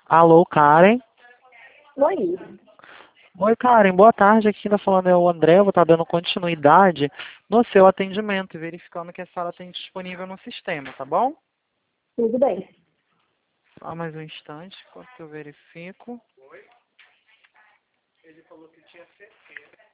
Alô, Karen? Oi. Oi, Karen, boa tarde. Aqui quem tá falando é o André. Eu vou estar dando continuidade no seu atendimento e verificando que a sala tem disponível no sistema, tá bom? Tudo bem. Só mais um instante, enquanto eu verifico.